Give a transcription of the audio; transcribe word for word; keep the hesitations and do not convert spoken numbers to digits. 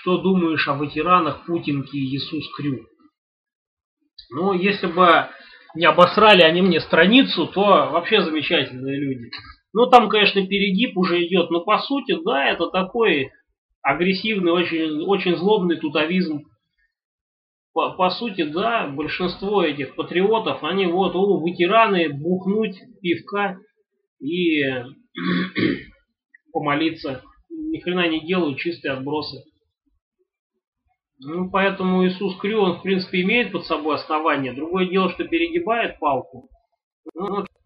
что думаешь о ветеранах Путинки и Иисус Крю? Ну, если бы не обосрали они мне страницу, то вообще замечательные люди. Ну, там, конечно, перегиб уже идет, но по сути, да, это такой агрессивный, очень, очень злобный тутовизм. По, по сути, да, большинство этих патриотов, они вот, о, ветераны, бухнуть пивка и помолиться. Ни хрена не делают, чистые отбросы. Ну, поэтому Иисус Крю, он, в принципе, имеет под собой основания. Другое дело, что перегибает палку. Ну,